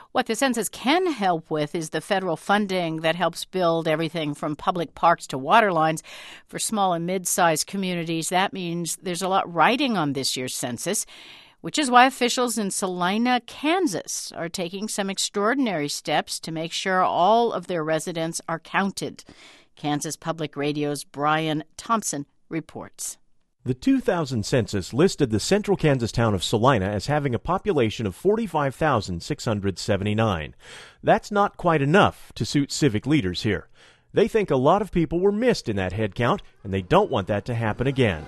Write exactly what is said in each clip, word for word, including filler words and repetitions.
What the census can help with is the federal funding that helps build everything from public parks to water lines. For small and mid-sized communities, that means there's a lot riding on this year's census, which is why officials in Salina, Kansas, are taking some extraordinary steps to make sure all of their residents are counted. Kansas Public Radio's Brian Thompson reports. The two thousand census listed the central Kansas town of Salina as having a population of forty-five thousand six hundred seventy-nine. That's not quite enough to suit civic leaders here. They think a lot of people were missed in that head count, and they don't want that to happen again.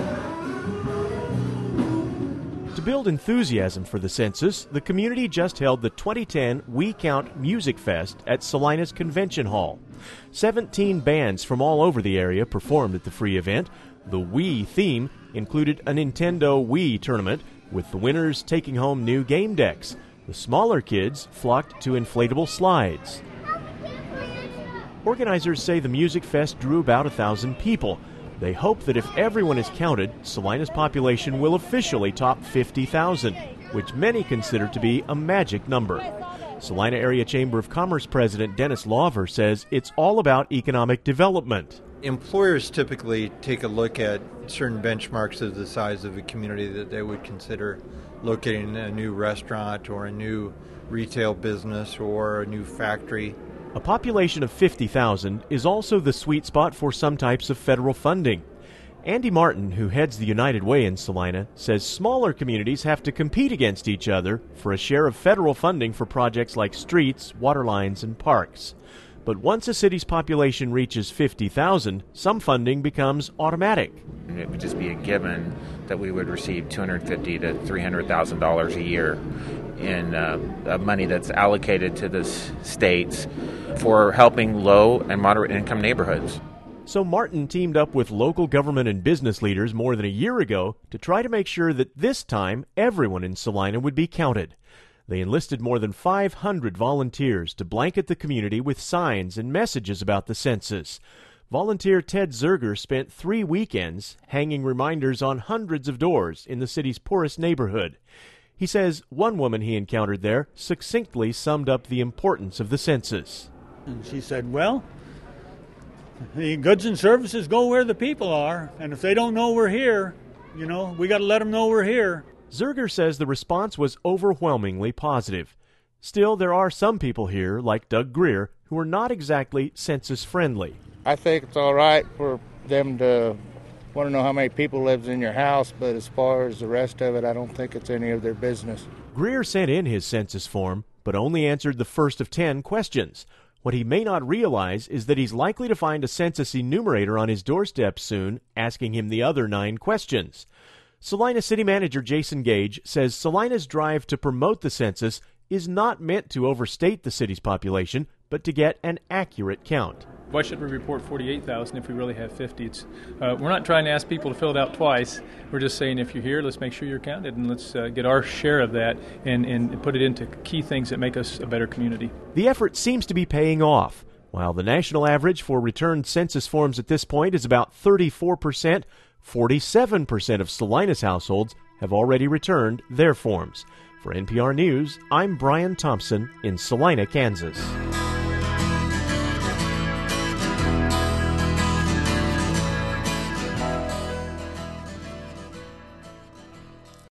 To build enthusiasm for the census, the community just held the twenty ten We Count Music Fest at Salina's Convention Hall. seventeen bands from all over the area performed at the free event. The Wii theme included a Nintendo Wii tournament, with the winners taking home new game decks. The smaller kids flocked to inflatable slides. Organizers say the Music Fest drew about a thousand people. They hope that if everyone is counted, Salina's population will officially top fifty thousand, which many consider to be a magic number. Salina Area Chamber of Commerce President Dennis Lawver says it's all about economic development. Employers typically take a look at certain benchmarks of the size of a community that they would consider locating a new restaurant or a new retail business or a new factory. A population of fifty thousand is also the sweet spot for some types of federal funding. Andy Martin, who heads the United Way in Salina, says smaller communities have to compete against each other for a share of federal funding for projects like streets, water lines, and parks. But once a city's population reaches fifty thousand, some funding becomes automatic. It would just be a given that we would receive two hundred fifty thousand to three hundred thousand dollars a year in uh, money that's allocated to the states for helping low and moderate income neighborhoods. So Martin teamed up with local government and business leaders more than a year ago to try to make sure that this time everyone in Salina would be counted. They enlisted more than five hundred volunteers to blanket the community with signs and messages about the census. Volunteer Ted Zerger spent three weekends hanging reminders on hundreds of doors in the city's poorest neighborhood. He says one woman he encountered there succinctly summed up the importance of the census. And she said, well, the goods and services go where the people are, and if they don't know we're here, you know, we got to let them know we're here. Zerger says the response was overwhelmingly positive. Still, there are some people here, like Doug Greer, who are not exactly census-friendly. I think it's all right for them to want to know how many people lives in your house, but as far as the rest of it, I don't think it's any of their business. Greer sent in his census form, but only answered the first of ten questions. What he may not realize is that he's likely to find a census enumerator on his doorstep soon, asking him the other nine questions. Salina City Manager Jason Gage says Salina's drive to promote the census is not meant to overstate the city's population, but to get an accurate count. Why should we report forty-eight thousand if we really have fifty? It's, uh, we're not trying to ask people to fill it out twice. We're just saying if you're here, let's make sure you're counted, and let's uh, get our share of that and, and put it into key things that make us a better community. The effort seems to be paying off. While the national average for returned census forms at this point is about thirty-four percent, forty-seven percent of Salina's households have already returned their forms. For N P R News, I'm Brian Thompson in Salina, Kansas.